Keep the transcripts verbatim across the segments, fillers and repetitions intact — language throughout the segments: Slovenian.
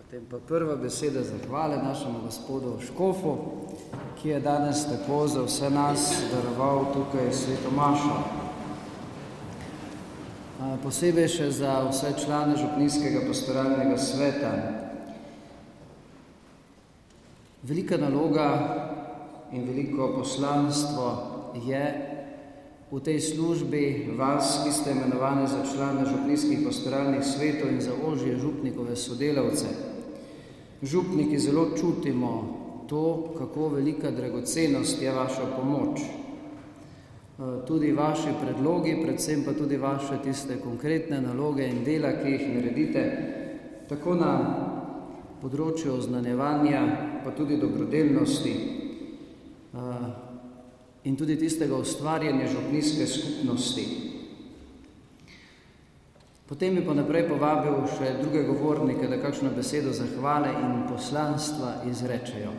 Potem pa prva beseda zahvale našemu gospodu Škofu, ki je danes tako za vse nas daroval tukaj sveto mašo. Posebej še za vse člane župnijskega pastoralnega sveta. Velika naloga in veliko poslanstvo je v tej službi vas, ki ste imenovani za člane župnijskih pastoralnih svetov in za ožje župnikove sodelavce. Župniki zelo čutimo to, kako velika dragocenost je vaša pomoč. Tudi vaši predlogi, predvsem pa tudi vaše tiste konkretne naloge in dela, ki jih naredite, tako na področju oznanjevanja, pa tudi dobrodelnosti in tudi tistega ustvarjanja župnijske skupnosti. Potem bi pa naprej povabil še druge govornike, da kakšno besedo zahvale in poslanstva izrečejo.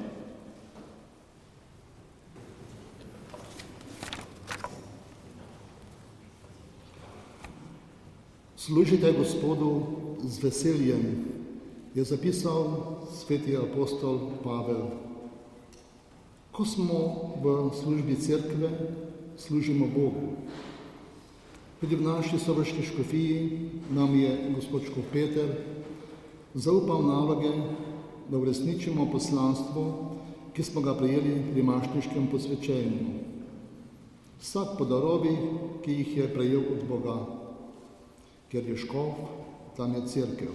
Služite Gospodu z veseljem, je zapisal sveti apostol Pavel. Ko smo v službi cerkve, služimo Bogu. Tudi v naši soboški škofiji nam je gospod škof Peter zaupal naloge, da uresničimo poslanstvo, ki smo ga prejeli pri maštniškem posvečenju. Vsak po darovih, ki jih je prejel od Boga, ker je škof, tam je cerkev.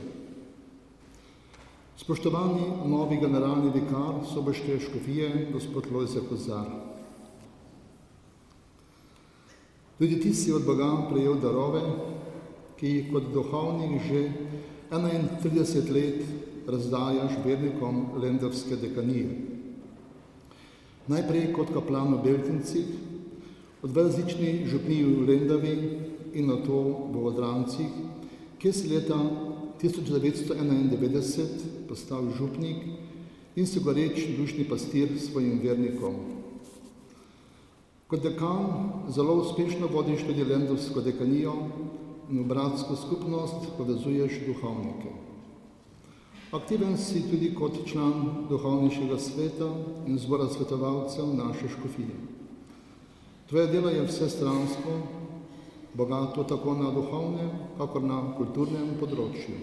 Spoštovani novi generalni vikar soboške škofije, gospod Lojze Kozar. Tudi ti si od Boga prejel darove, ki jih kot duhovnik že enaintrideset let razdajaš vernikom lendavske dekanije. Najprej kot kaplan v Beltincih, od dvojezični župniji v Lendavi in nato v Odrancih, kjer si leta tisoč devetsto enaindevetdeset postal župnik in si goreč dušni pastir svojim vernikom. Kot dekan zelo uspešno vodiš tudi lendavsko dekanijo in v bratsko skupnost povezuješ duhovnike. Aktiven si tudi kot član duhovniškega sveta in zbora svetovalcev naše škofije. Tvoje delo je vsestransko, bogato tako na duhovnem, kakor na kulturnem področju.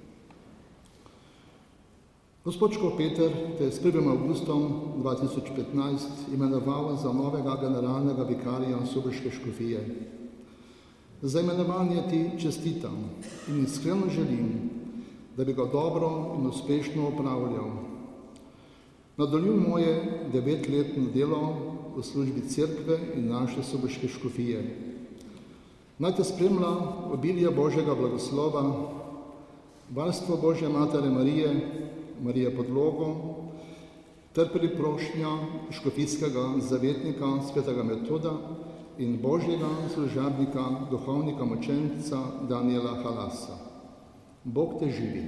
Gospod škof Peter te je s prvim avgustom dva tisoč petnajst imenoval za novega generalnega vikarija soboške škofije. Za imenovanje ti čestitam in iskreno želim, da bi ga dobro in uspešno opravljal. Nadaljuj moje devetletno delo v službi cerkve in naše soboške škofije. Naj te spremlja obilje Božjega blagoslova, varstvo Božje Matere Marije, Marije Podlogo, ter priprošnja škofijskega zavetnika svetega Metoda in Božjega služabnika, duhovnika močenca Danijela Halasa. Bog te živi.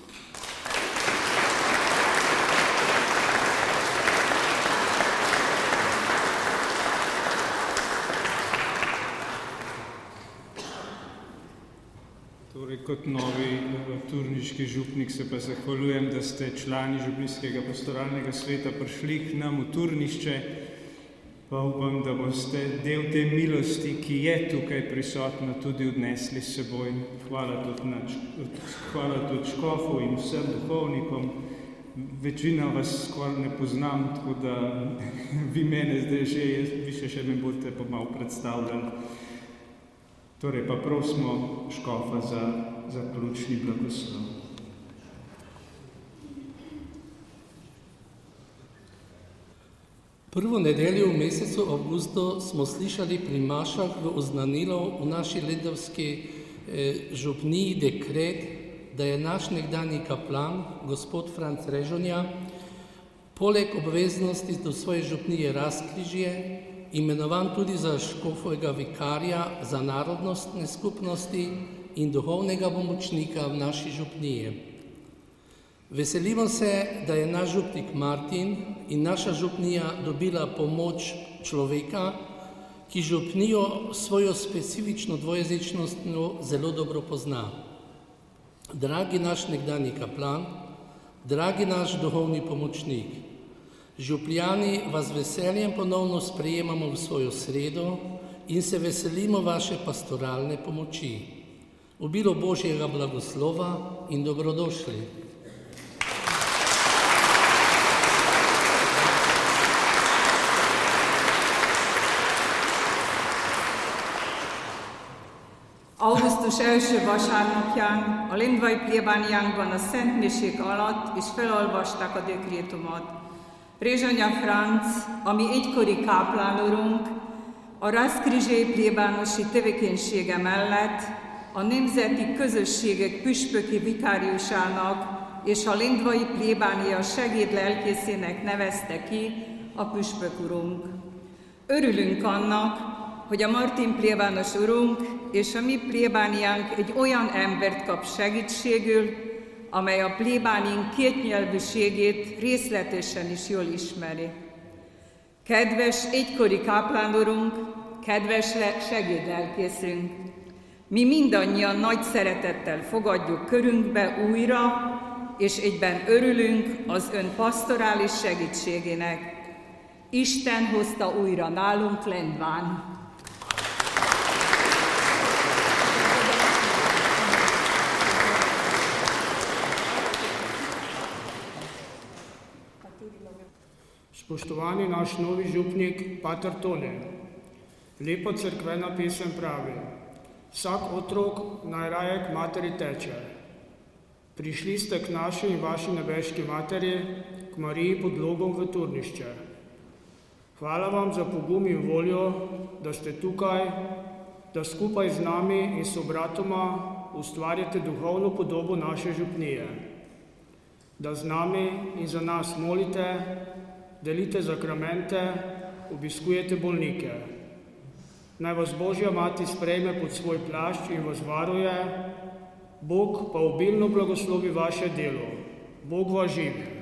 Kot novi turniški župnik se pa zahvaljujem, da ste člani župnijskega pastoralnega sveta prišli k nam v turnišče, pa upam, da boste del te milosti, ki je tukaj prisotna, tudi odnesli s seboj. Hvala tudi, na, hvala tudi škofu in vsem duhovnikom. Večina vas skoraj ne poznam, tako da vi mene zdaj že, jaz, vi še, še me boste pa malo predstavljali. Torej pa prosimo škofa za, za ključni blagoslov. Prvo nedeljo v mesecu avgustu smo slišali pri mašah v oznanilo v naši lendavski eh, župniji dekret, da je naš nekdanji kaplan, gospod Franc Režonja, poleg obveznosti do svoje župnije Razkrižje, imenovan tudi za škofovega vikarja za narodnostne skupnosti in duhovnega pomočnika v naši župniji. Veselimo se, da je naš župnik Martin in naša župnija dobila pomoč človeka, ki župnijo svojo specifično dvojezičnostjo zelo dobro pozna. Dragi naš nekdanji kaplan, Dragi naš duhovni pomočnik, župljani vas z veseljem ponovno sprejemamo v svojo sredo in se veselimo vaše pastoralne pomoči. Obilo Božjega blagoslova in dobrodošli. Augusztus első vasárnapján a lendvai plébániánkban a Szent Misék alatt is felolvasták a dekrétumot. Rézsanya Franc, ami egykori káplánurunk, a Rászkrizsei plébánosi tevékenysége mellett a nemzeti közösségek püspöki vikáriusának és a lendvai plébánia segédlelkészének nevezte ki a püspök urunk. Örülünk annak, hogy a Martin plébános urunk és a mi plébániánk egy olyan embert kap segítségül, amely a plébánink kétnyelvűségét részletesen is jól ismeri. Kedves egykori káplánurunk, kedves segédlelkészünk, mi mindannyian nagy szeretettel fogadjuk körünkbe újra, és egyben örülünk az ön pastorális segítségének. Isten hozta újra nálunk Lendván. Spoštovani naš novi župnik, pater Tone, lepa cerkvena pesem pravi: vsak otrok najraje k materi teče. Prišli ste k naši in vaši nebeški materi, k Mariji pod Logom v Turnišče. Hvala vam za pogum in voljo, da ste tukaj, da skupaj z nami in sobratoma ustvarjate duhovno podobo naše župnije. Da z nami in za nas molite, delite zakramente, obiskujete bolnike. Naj vas Božja mati sprejme pod svoj plašč in vas varuje, Bog pa obilno blagoslovi vaše delo. Bog vas živi.